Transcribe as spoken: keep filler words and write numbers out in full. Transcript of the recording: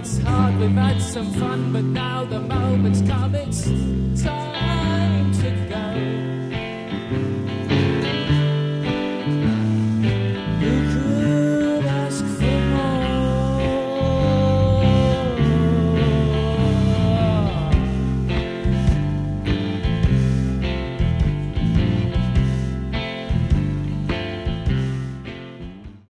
it's hard, we've had some fun, but now the moment's come, it's